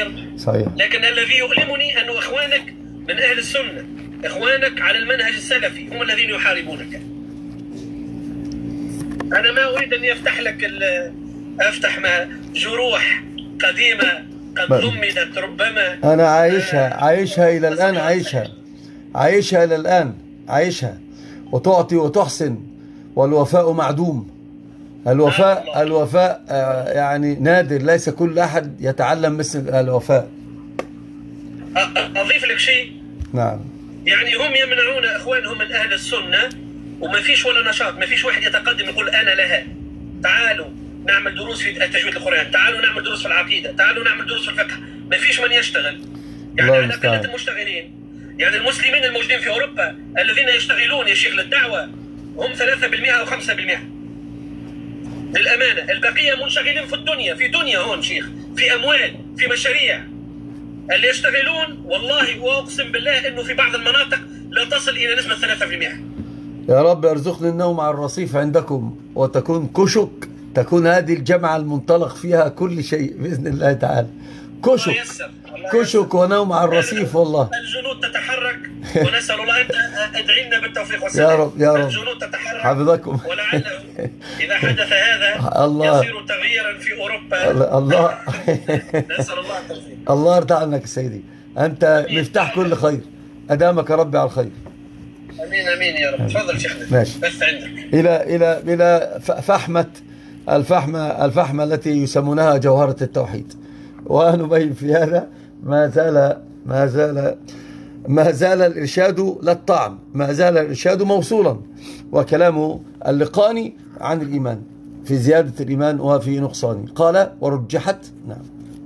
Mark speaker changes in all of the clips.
Speaker 1: كثير.
Speaker 2: صحيح.
Speaker 1: لكن الذي يؤلمني أن إخوانك من أهل السنة، إخوانك على المنهج السلفي هم الذين يحاربونك. أنا ما أريد أن أفتح جروح قديمة قد ضمدت ربما.
Speaker 2: أنا عايشها إلى الآن، عايشها إلى الآن، عايشها، وتعطي وتحسن، والوفاء معدوم. الوفاء يعني نادر، ليس كل أحد يتعلم مثل الوفاء.
Speaker 1: أضيف لك شيء.
Speaker 2: نعم.
Speaker 1: يعني هم يمنعون إخوانهم من أهل السنة، وما فيش ولا نشاط، ما فيش واحد يتقدم يقول أنا لها. تعالوا نعمل دروس في تجويد القرآن، تعالوا نعمل دروس في العقيدة، تعالوا نعمل دروس في الفقه. ما فيش من يشتغل. يعني على قلة المشتغلين. يعني المسلمين الموجودين في أوروبا الذين يشتغلون يا شيخ للدعوة هم 3% أو 5%. للأمانة البقية منشغلين في دنيا هون شيخ، في أموال، في مشاريع. اللي يشتغلون والله وأقسم بالله إنه في بعض المناطق لا تصل إلى نسبة 3%.
Speaker 2: يا رب ارزقني النوم على الرصيف عندكم، وتكون كشك، تكون هذه الجامعة المنطلق فيها كل شيء بإذن الله تعالى. كشك ونوم على الرصيف. والله
Speaker 1: الجنود تتحرك ونسأل الله أن أدعي لنا بالتوفيق والسلام.
Speaker 2: يا رب يا رب.
Speaker 1: الجنود تتحرك
Speaker 2: حفظكم.
Speaker 1: ولعله إذا حدث هذا
Speaker 2: الله
Speaker 1: يصير تغييرا في أوروبا.
Speaker 2: الله
Speaker 1: نسأل الله التوفيق.
Speaker 2: الله يرضى عنك سيدي، أنت مفتاح كل خير، أدامك ربي على الخير.
Speaker 1: امين امين يا رب. تفضل شيخنا.
Speaker 2: ماشي.
Speaker 1: بس عندك
Speaker 2: الى فحمة الفحمة التي يسمونها جوهرة التوحيد، ونبين في هذا ما زال الإرشاد لا الطعن، ما زال الإرشاد موصولا، وكلامه اللقاني عن الإيمان في زيادة الإيمان وفي نقصانه. قال ورجحت. نعم.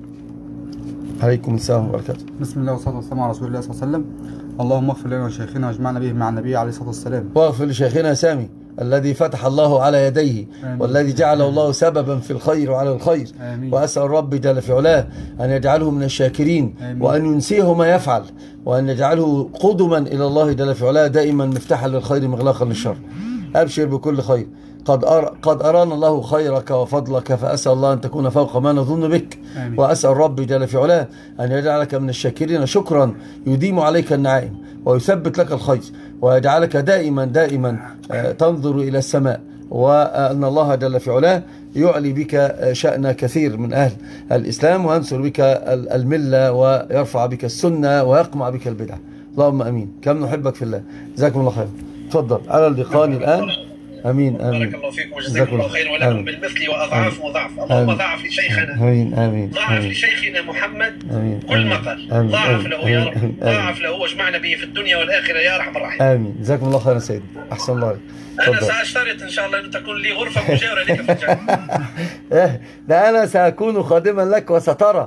Speaker 2: عليكم السلام وبركاته.
Speaker 3: بسم الله والصلاة والسلام على رسول الله صلى الله عليه وسلم. اللهم اغفر لنا وشيخنا واجمعنا به مع النبي عليه الصلاة والسلام.
Speaker 2: واغفر لشيخنا سامي الذي فتح الله على يديه. آمين. والذي جعله الله سببا في الخير وعلى الخير.
Speaker 3: آمين.
Speaker 2: وأسأل ربي جل في علاه أن يجعله من الشاكرين. آمين. وأن ينسيه ما يفعل، وأن يجعله قدما إلى الله جل في علاه، دائما مفتاحا للخير مغلاقا للشر. أبشر بكل خير، قد أرانا الله خيرك وفضلك، فأسأل الله أن تكون فوق ما نظن بك.
Speaker 3: آمين.
Speaker 2: وأسأل ربي جل في علاه أن يجعلك من الشاكرين، شكرا يديم عليك النعائم ويثبت لك الخير، ويجعلك دائما تنظر إلى السماء، وأن الله جل في علاه يعلي بك شأن كثير من أهل الإسلام، وينصر بك الملة، ويرفع بك السنة، ويقمع بك البدع. اللهم أمين. كم نحبك في الله. جزاكم الله خير. تفضل على اللقاء الآن. امين
Speaker 1: بارك الله فيكم وجزاكم الله خير، ولكم بالمثل واضعاف مضاعف. اللهم ضاعف لشيخنا.
Speaker 2: امين.
Speaker 1: ضاعف لشيخنا محمد.
Speaker 2: امين.
Speaker 1: كل ما قال ضاعف له يا رب، ضاعف له واجمعنا به في الدنيا والاخره يا ارحم الراحمين.
Speaker 2: امين. جزاكم الله خيرا سيدي. احسن الله عليك.
Speaker 1: انا ساشترط ان شاء الله ان تكون لي غرفه مجاوره لك في الجنه.
Speaker 2: ده انا ساكون خادما لك، وسترى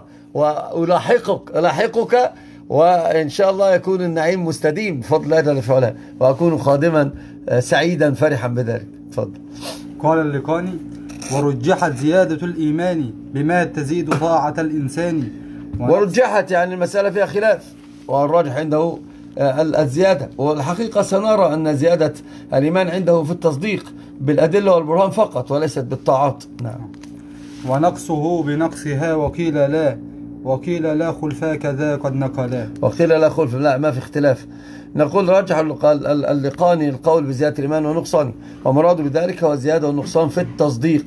Speaker 2: ألاحقك، وإن شاء الله يكون النعيم مستديم بفضل الله جل في علاه، وأكون خادما سعيدا فرحا بذلك. تفضل.
Speaker 3: قال اللقاني ورجحت زيادة الإيمان بما تزيد طاعة الإنسان.
Speaker 2: ورجحت يعني المسألة فيها خلاف، والراجح عنده الزيادة، والحقيقة سنرى أن زيادة الإيمان عنده في التصديق بالأدلة والبرهان فقط، وليست بالطاعات. نعم.
Speaker 3: ونقصه بنقصها وقيل لا خلفا كذا قد نقلا.
Speaker 2: وقيل لا خلف، لا ما في اختلاف. نقول رجح اللقاني القول بزيادة الإيمان ونقصانه، ومراد بذلك هو الزيادة والنقصان في التصديق،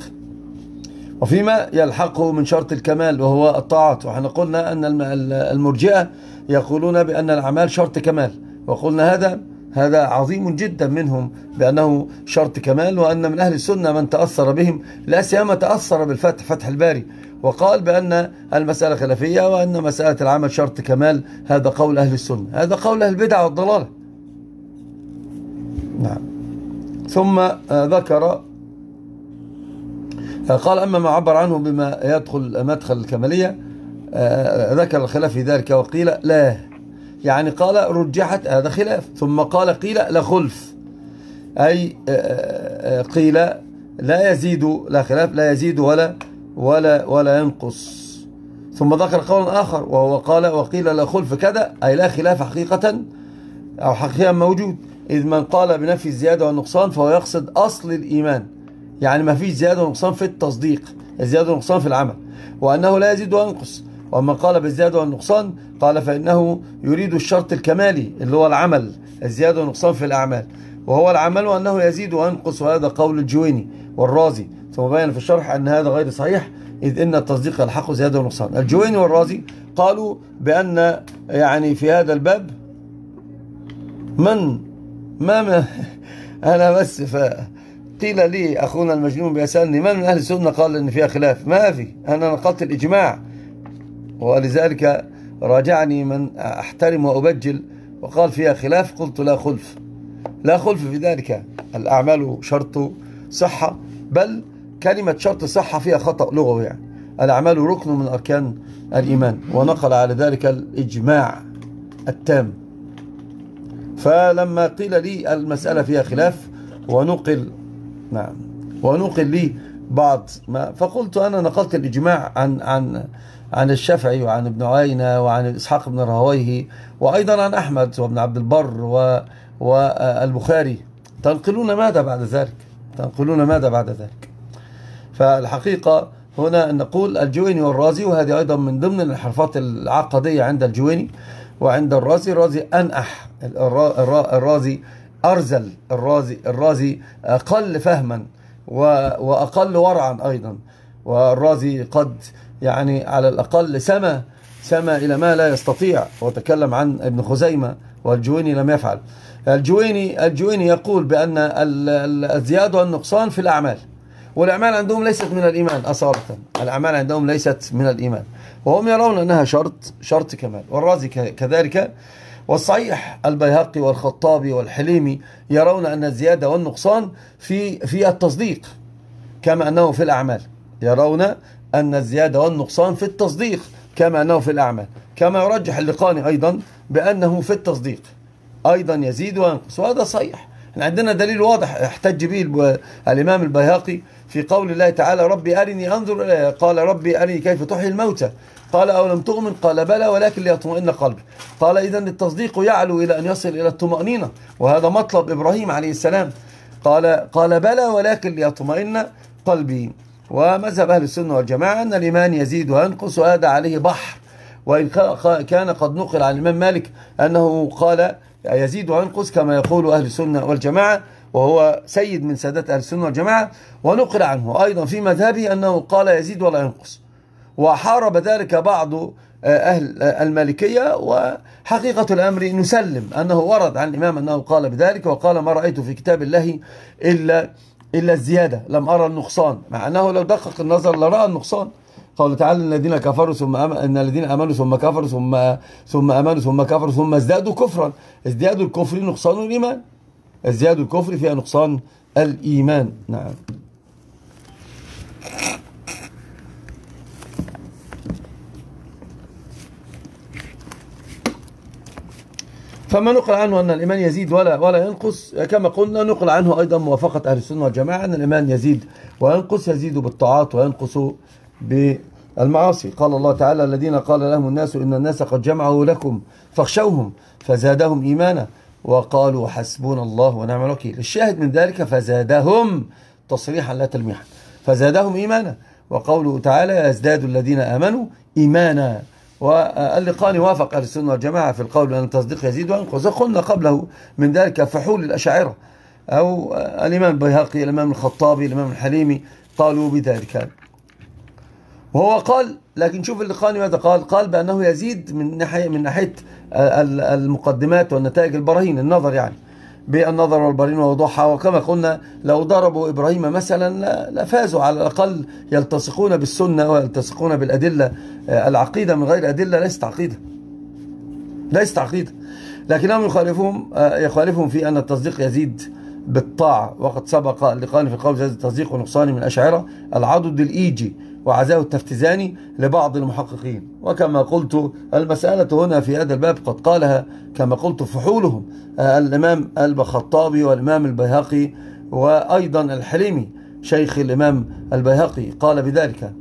Speaker 2: وفيما يلحقه من شرط الكمال وهو الطاعات. وحنا قلنا أن المرجئة يقولون بأن الأعمال شرط كمال، وقلنا هذا عظيم جدا منهم بأنه شرط كمال، وأن من أهل السنة من تأثر بهم، لا سيما تأثر بالفتح، فتح الباري، وقال بأن المسألة خلافية، وأن مسألة العمل شرط كمال. هذا قول أهل السنة، هذا قول أهل البدع والضلالة. نعم. ثم ذكر قال أما ما عبر عنه بما يدخل مدخل الكمالية، ذكر الخلاف في ذلك، وقيل لا، يعني قال رجحت، هذا خلاف، ثم قال قيل لا خلف، أي قيل لا يزيد، لا خلاف، لا يزيد ولا ينقص. ثم ذكر قولا آخر وهو قال وقيل لا خلف كذا، أي لا خلاف حقيقة أو حقيقة موجود، إذ من قال بنفي الزيادة والنقصان فهو يقصد أصل الإيمان، يعني ما فيش زيادة ونقصان في التصديق، الزيادة والنقصان في العمل، وأنه لا يزيد وينقص، وأما قال بالزيادة والنقصان قال فإنه يريد الشرط الكمالي اللي هو العمل، الزيادة والنقصان في الأعمال، وهو العمل أنه يزيد وينقص، وهذا قول الجويني والرازي. ثم بين في الشرح أن هذا غير صحيح، إذ إن التصديق يلحقه زيادة ونقصان. الجويني والرازي قالوا بأن يعني في هذا الباب ما أنا بس قيل لي أخونا المجنون بيسألني من أهل السنة قال إن فيها خلاف. ما في، أنا نقلت الإجماع، ولذلك راجعني من أحترم وأبجل وقال فيها خلاف. قلت لا خلف في ذلك، الأعمال شرط صحة، بل كلمة شرط صحة فيها خطأ لغوي، يعني الأعمال ركن من أركان الإيمان، ونقل على ذلك الإجماع التام. فلما قيل لي المسألة فيها خلاف ونقل لي بعض ما، فقلت أنا نقلت الإجماع عن الشافعي وعن ابن عيينة وعن إسحاق بن راهويه، وأيضا عن أحمد وابن عبد البر والبخاري. تنقلون ماذا بعد ذلك؟ فالحقيقة هنا نقول الجويني والرازي، وهذه أيضا من ضمن الانحرافات العقدية عند الجويني وعند الرازي. الرازي أنأح، الرازي أرزل، الرازي أقل فهما وأقل ورعا أيضا، والرازي قد يعني على الأقل سما إلى ما لا يستطيع، وتكلم عن ابن خزيمة، والجويني لم يفعل. الجويني يقول بأن الزيادة والنقصان في الأعمال، والأعمال عندهم ليست من الإيمان أصالة، الأعمال عندهم ليست من الإيمان، وهم يرون أنها شرط كمال، والرازي كذلك. والصحيح البيهقي والخطابي والحليمي يرون أن الزيادة والنقصان في التصديق كما أنه في الأعمال، يرون أن الزيادة والنقصان في التصديق كما أنه في الأعمال، كما يرجح اللقاني أيضا بأنه في التصديق أيضا يزيد وينقص، وهذا صحيح. عندنا دليل واضح احتج به الإمام البيهقي في قول الله تعالى ربي أرني أنظر إليه، قال ربي أرني كيف تحيي الموتى، قال أولم تؤمن، قال بلى ولكن ليطمئن قلبي، قال إذن التصديق يعلو إلى أن يصل إلى الطمأنينة، وهذا مطلب إبراهيم عليه السلام، قال بلى ولكن ليطمئن قلبي. ومذهب أهل السنة والجماعة أن الإيمان يزيد وينقص، وهذا عليه بحر، وإن كان قد نقل عن الإمام مالك أنه قال يزيد وينقص كما يقول أهل السنة والجماعة، وهو سيد من سادات أهل السنة والجماعة، ونقل عنه أيضا في مذهبه أنه قال يزيد ولا ينقص، وحارب ذلك بعض أهل المالكية. وحقيقة الأمر نسلم أنه ورد عن الإمام أنه قال بذلك، وقال ما رأيت في كتاب الله إلا الزيادة، لم أرى النقصان، مع أنه لو دقق النظر لرأى النقصان. قال تعالى الذين كفروا إن الذين آمنوا ثم كفروا ثم آمنوا ثم كفروا ثم ازدادوا كفرا، ازدياد الكفر نقصان الإيمان، ازدياد الكفر فيها نقصان الإيمان. نعم. فما نقل عنه أن الإيمان يزيد ولا ينقص، كما قلنا نقل عنه أيضا موافقة أهل السنة والجماعة أن الإيمان يزيد وينقص، يزيد بالطاعات وينقص بالمعاصي. قال الله تعالى الذين قال لهم الناس إن الناس قد جمعوا لكم فاخشوهم فزادهم إيمانا وقالوا حسبنا الله ونعم الوكيل. الشاهد من ذلك فزادهم تصريحا لا تلميحا، فزادهم إيمانا. وقوله تعالى يزداد الذين آمنوا إيمانا. واللقاني وافق أهل السنة والجماعة في القول أن التصديق يزيد وينقص. قلنا قبله من ذلك فحول الأشاعرة أو الإمام البيهقي، الإمام الخطابي، الإمام الحليمي قالوا بذلك. وهو قال، لكن شوف اللقاني ماذا قال بأنه يزيد من ناحية المقدمات والنتائج البراهين، النظر يعني بالنظر والبراهين ووضوحها. وكما قلنا لو ضربوا إبراهيم مثلا لفازوا، على الأقل يلتصقون بالسنة ويلتصقون بالأدلة. العقيدة من غير أدلة ليست عقيدة. لكنهم يخالفهم في أن التصديق يزيد بالطاعة. وقد سبق اللقاني في القول زاد التصديق ونقصان من الأشاعرة العضد الإيجي وعزاه التفتزاني لبعض المحققين. وكما قلت المسألة هنا في هذا الباب قد قالها كما قلت فحولهم الإمام الخطابي والإمام البيهقي وأيضا الحليمي شيخ الإمام البيهقي قال بذلك.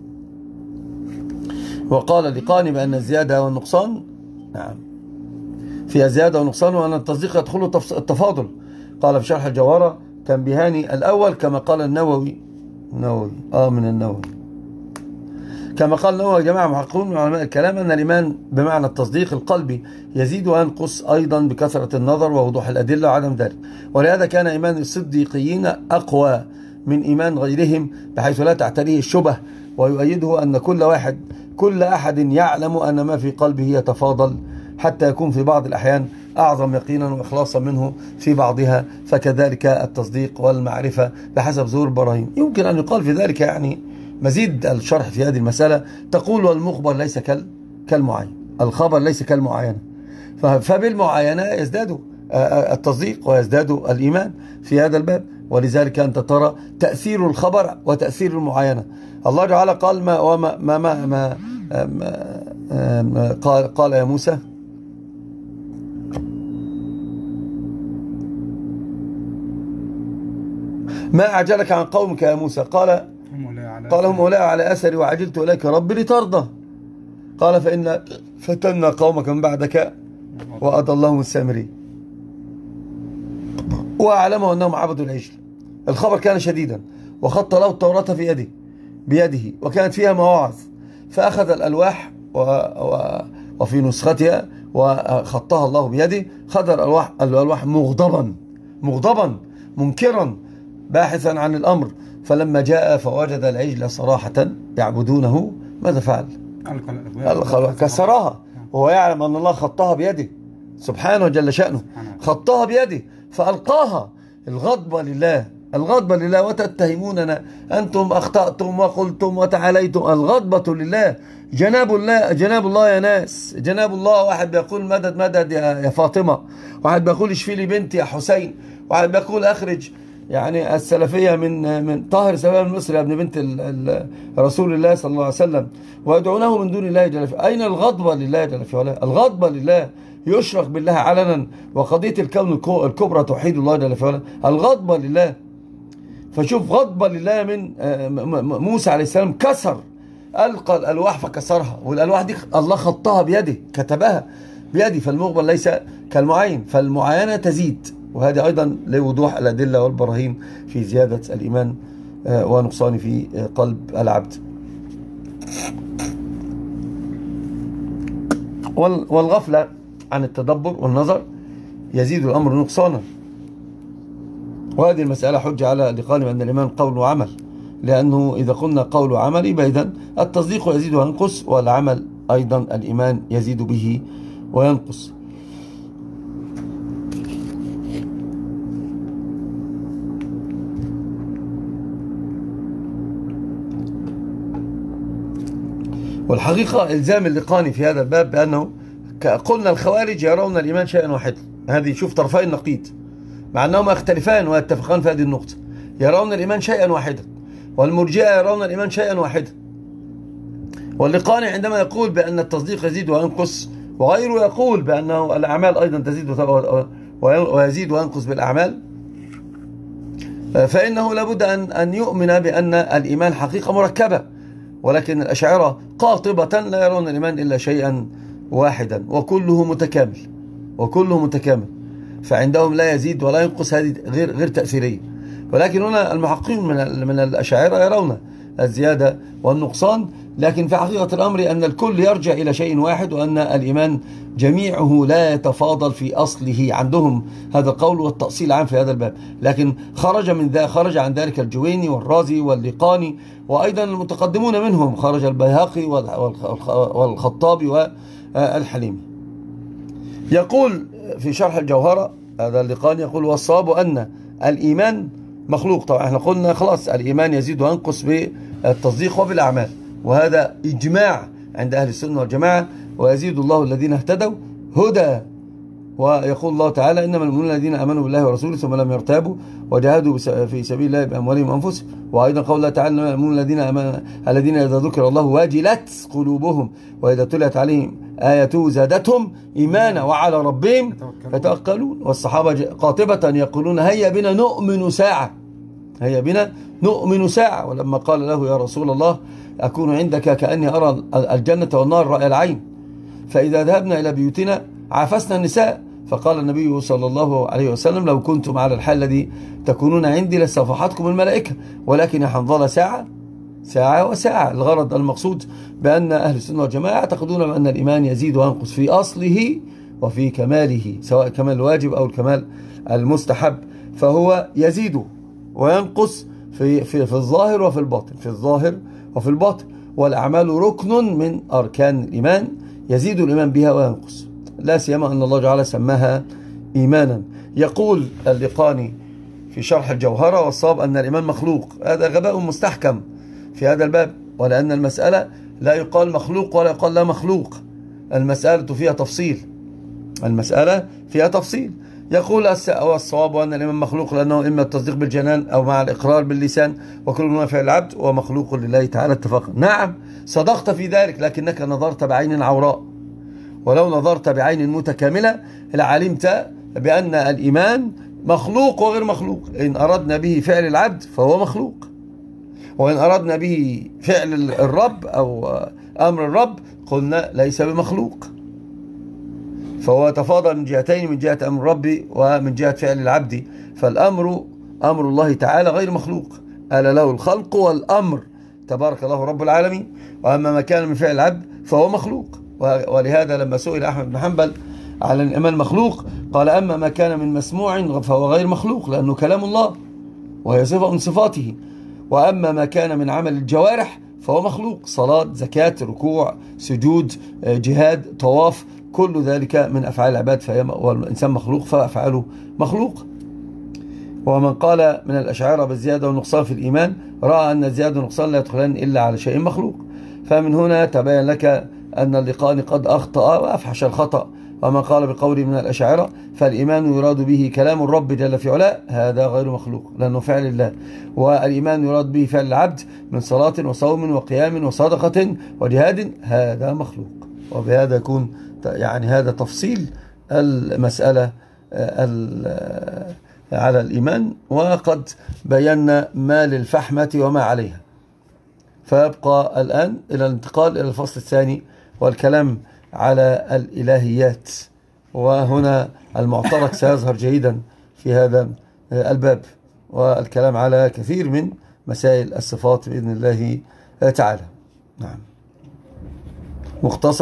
Speaker 2: وقال اللقاني بأن الزيادة والنقصان نعم فيها زيادة ونقصان، وأن التصديق يدخل التفاضل. قال في شرح الجوهرة تنبيهاني الأول كما قال النووي كما قال له جماعة محققون من علماء الكلام أن الإيمان بمعنى التصديق القلبي يزيد وينقص أيضا بكثرة النظر ووضوح الأدلة وعدم ذلك. ولهذا كان إيمان الصديقيين أقوى من إيمان غيرهم بحيث لا تعتريه الشبه، ويؤيده أن كل أحد يعلم أن ما في قلبه يتفاضل حتى يكون في بعض الأحيان أعظم يقينا وإخلاصا منه في بعضها، فكذلك التصديق والمعرفة بحسب ظهور البراهين. يمكن أن يقال في ذلك يعني مزيد الشرح في هذه المسألة. تقول والمخبر ليس كالمعاين، الخبر ليس كالمعاينة، فبالمعاينة يزداد التصديق ويزداد الإيمان في هذا الباب. ولذلك أنت ترى تأثير الخبر وتأثير المعاينة. الله تعالى قال قال يا موسى ما أعجلك عن قومك يا موسى؟ قال هم أولئك على أثري وعجلت إليك ربي لترضى. قال فإن فتنا قومك من بعدك وأضلهم السامري وأعلموا أنهم عبدوا العجل. الخبر كان شديدا وخط له التوراة في بيده وكانت فيها مواعظ، فأخذ الألواح وفي نسختها وخطها الله بيده، خذ الألواح مغضبا منكرا باحثا عن الأمر، فلما جاء فوجد العجل صراحة يعبدونه ماذا فعل؟ كسرها وهو يعلم أن الله خطها بيده سبحانه جل شأنه، خطها بيده فألقاها. الغضب لله وتتهموننا أنتم أخطأتم وقلتم وتعاليتم. الغضبة لله، جناب الله يا ناس، جناب الله. واحد بيقول مدد مدد يا فاطمة، واحد بيقول اشفي لي بنتي يا حسين، واحد بيقول أخرج يعني السلفية من طاهر سباب مصر يا ابن بنت رسول الله صلى الله عليه وسلم، ويدعونه من دون الله جل في. أين الغضبة لله جل في علاه؟ الغضبة لله يشرك بالله علنا، وقضية الكون الكبرى توحيد الله جل في علاه. الغضبة لله. فشوف غضبة لله من موسى عليه السلام، كسر، ألقى الألواح فكسرها، والألواح دي الله خطها بيده، كتبها بيده. فالمغبر ليس كالمعين، فالمعاينة تزيد، وهذا أيضا لوضوح الأدلة والبراهين في زيادة الإيمان ونقصان في قلب العبد. والغفلة عن التدبر والنظر يزيد الأمر نقصانا، وهذه المسألة حجة على لقال أن الإيمان قول وعمل، لأنه إذا قلنا قول وعمل يبقى إذن التصديق يزيد وينقص، والعمل أيضا الإيمان يزيد به وينقص. والحقيقة إلزام اللقاني في هذا الباب بأنه قلنا الخوارج يرون الإيمان شيئا واحدا، هذه شوف طرفي النقيض مع أنهما يختلفان ويتفقان في هذه النقطة، يرون الإيمان شيئا واحدا، والمرجئة يرون الإيمان شيئا واحدا. واللقاني عندما يقول بأن التصديق يزيد وينقص، وغيره يقول بأنه الأعمال أيضا تزيد ويزيد وينقص بالأعمال، فإنه لابد أن يؤمن بأن الإيمان حقيقة مركبة. ولكن الأشاعرة قاطبة لا يرون الإيمان إلا شيئا واحدا وكله متكامل، فعندهم لا يزيد ولا ينقص، هذه غير تأثيرية. ولكن هنا المحققين من الأشاعرة يرون الزيادة والنقصان، لكن في حقيقة الأمر أن الكل يرجع إلى شيء واحد، وأن الإيمان جميعه لا يتفاضل في أصله. عندهم هذا القول والتأصيل عام في هذا الباب، لكن خرج عن ذلك الجويني والرازي واللقاني، وأيضا المتقدمون منهم، خرج البيهقي والخطابي والحليمي. يقول في شرح الجوهرة هذا اللقاني، يقول والصواب أن الإيمان مخلوق. طبعا احنا قلنا خلاص الإيمان يزيد وينقص بالتصديق وبالأعمال، وهذا إجماع عند أهل السنة والجماعة. ويزيد الله الذين اهتدوا هدى، ويقول الله تعالى إنما المؤمنون الذين آمنوا بالله ورسوله ثم لم يرتابوا وجاهدوا في سبيل الله بأموالهم وأنفسهم. وأيضا قول الله تعالى إنما المؤمنون الذين إذا ذكر الله وجلت قلوبهم وإذا تليت عليهم آياته زادتهم إيمانا وعلى ربهم يتوكلون. والصحابة قاطبة يقولون هيا بنا نؤمن ساعة. ولما قال له يا رسول الله أكون عندك كأني أرى الجنة والنار رأي العين، فإذا ذهبنا إلى بيوتنا عافسنا النساء، فقال النبي صلى الله عليه وسلم لو كنتم على الحال الذي تكونون عندي لصافحتكم الملائكة، ولكن يا حنظلة ساعة وساعة. الغرض المقصود بأن أهل السنة والجماعة يعتقدون بأن الإيمان يزيد وينقص في أصله وفي كماله، سواء كمال الواجب أو الكمال المستحب، فهو يزيد وينقص في الظاهر وفي الباطن، في الظاهر وفي الباطن. والأعمال ركن من أركان الإيمان يزيد الإيمان بها وينقص، لا سيما أن الله تعالى سماها إيمانا. يقول اللقاني في شرح الجوهرة: والصواب أن الإيمان مخلوق. هذا غباء مستحكم في هذا الباب، ولأن المسألة لا يقال مخلوق ولا يقال لا مخلوق، المسألة فيها تفصيل، المسألة فيها تفصيل. يقول الصواب أن الإيمان مخلوق لأنه إما التصديق بالجنان أو مع الإقرار باللسان، وكل ما فعل العبد ومخلوق لله تعالى اتفاقا. نعم صدقت في ذلك، لكنك نظرت بعين عوراء، ولو نظرت بعين متكاملة لعلمت بأن الإيمان مخلوق وغير مخلوق. إن أردنا به فعل العبد فهو مخلوق، وإن أردنا به فعل الرب أو أمر الرب قلنا ليس بمخلوق. فهو تفاضل من جهتين، من جهة أمر الرب ومن جهة فعل العبد. فالأمر أمر الله تعالى غير مخلوق، ألا له الخلق والأمر تبارك الله رب العالمين. وأما ما كان من فعل العبد فهو مخلوق. ولهذا لما سئل أحمد بن حنبل على الإيمان مخلوق قال: أما ما كان من مسموع فهو غير مخلوق لأنه كلام الله وهي صفة من صفاته. وأما ما كان من عمل الجوارح فهو مخلوق، صلاة، زكاة، ركوع، سجود، جهاد، طواف، كل ذلك من أفعال العباد، والإنسان مخلوق فأفعاله مخلوق. ومن قال من الأشاعرة بالزيادة والنقصان في الإيمان رأى أن الزيادة والنقصان لا يدخلان إلا على شيء مخلوق. فمن هنا تبين لك أن اللقاني قد أخطأ وأفحش الخطأ. ومن قال بقوله من الأشاعرة فالإيمان يراد به كلام الرب جل في علاه، هذا غير مخلوق لأنه فعل الله. والإيمان يراد به فعل العبد من صلاة وصوم وقيام وصدقة وجهاد، هذا مخلوق. وبهذا يكون يعني هذا تفصيل المسألة على الإيمان، وقد بينا ما للفحمة وما عليها. فيبقى الآن إلى الانتقال إلى الفصل الثاني والكلام على الإلهيات، وهنا المعترك سيظهر جيدا في هذا الباب، والكلام على كثير من مسائل الصفات بإذن الله تعالى. نعم، مختصر.